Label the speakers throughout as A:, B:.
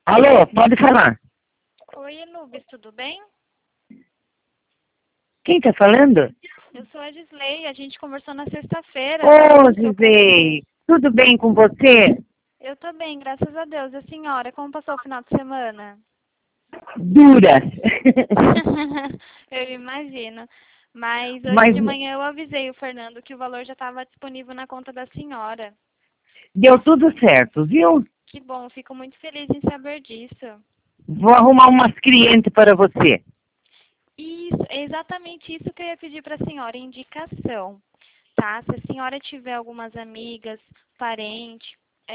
A: Alô, pode falar.
B: Oi, Enubis, tudo bem?
A: Quem tá falando?
B: Eu sou a Gisley, a gente conversou na sexta-feira
A: Ô,
B: sobre o seu
A: Gisei,
B: cartão.
A: tudo bem com você?
B: Eu tô bem, graças a Deus. E a senhora, como passou o final de semana?
A: Dura.
B: Eu imagino. Mas hoje
A: Mas
B: de manhã eu avisei o Fernando que o valor já estava disponível na conta da senhora.
A: deu tudo certo, viu?
B: Que bom, fico muito feliz em saber disso.
A: Vou arrumar umas clientes para você.
B: Isso, é exatamente isso que eu ia pedir para a senhora, indicação, tá? Se a senhora tiver algumas amigas, parente,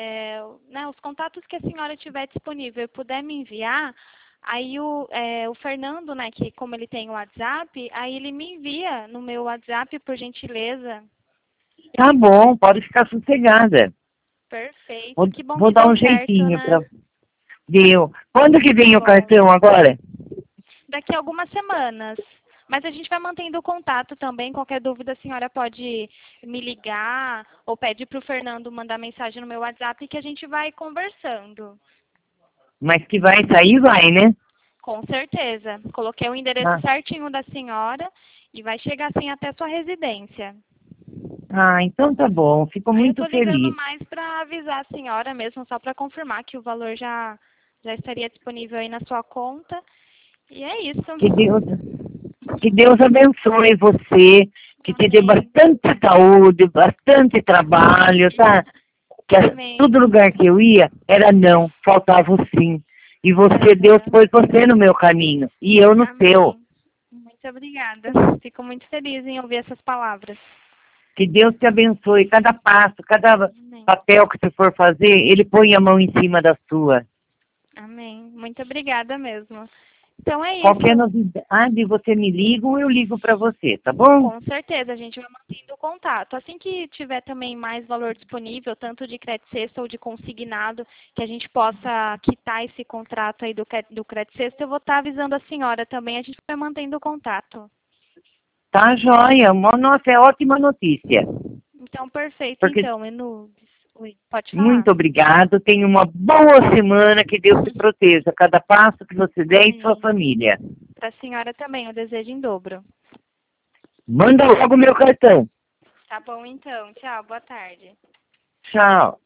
B: né, os contatos que a senhora tiver disponível e puder me enviar, aí o Fernando, né, que como ele tem o WhatsApp, aí ele me envia no meu WhatsApp, por gentileza.
A: Tá bom, pode ficar sossegada.
B: Perfeito,
A: Vou,
B: que bom
A: vou
B: que
A: dar
B: deu
A: um
B: certo,
A: jeitinho
B: né?
A: para. Deu. Quando que
B: Que
A: vem o
B: bom.
A: cartão agora?
B: Daqui a algumas semanas. Mas a gente vai mantendo o contato também. Qualquer dúvida, a senhora pode me ligar ou pede para o Fernando mandar mensagem no meu WhatsApp que a gente vai conversando.
A: Mas que vai sair, vai, né?
B: Com certeza. Coloquei o endereço
A: Ah,
B: certinho da senhora e vai chegar assim até sua residência.
A: então tá bom. Fico
B: Aí eu
A: muito
B: estou ligando
A: feliz.
B: mais para avisar a senhora mesmo, só para confirmar que o valor já estaria disponível aí na sua conta. E é isso.
A: Que Deus, que Deus abençoe você, que te dê
B: Amém.
A: bastante saúde, bastante trabalho, tá? Que todo
B: Amém.
A: lugar que eu ia era não, faltava o sim. E você, Deus
B: Aham.
A: pôs você no meu caminho e eu no seu.
B: Amém. Muito obrigada. Fico muito feliz em ouvir essas palavras.
A: Que Deus te abençoe, cada passo, cada
B: Amém.
A: papel que você for fazer, Ele põe a mão em cima da sua.
B: Amém. Muito obrigada mesmo. Então é
A: Qualquer
B: isso.
A: novidade, você me liga ou eu ligo para você, tá bom?
B: Com certeza, a gente vai mantendo o contato. Assim que tiver também mais valor disponível, tanto de crédito sexta ou de consignado, que a gente possa quitar esse contrato aí do crédito sexta, eu vou estar avisando a senhora também. A gente vai mantendo o contato.
A: Tá joia, nossa, é ótima notícia.
B: Então, perfeito.
A: Porque
B: Então, Enubes. Oi, pode falar?
A: muito obrigado, tenha uma boa semana, que Deus te proteja, cada passo que você der e sua
B: Amém.
A: família.
B: Para a senhora também, eu desejo em dobro.
A: Manda logo meu cartão.
B: Tá bom, então. Tchau, boa tarde.
A: Tchau.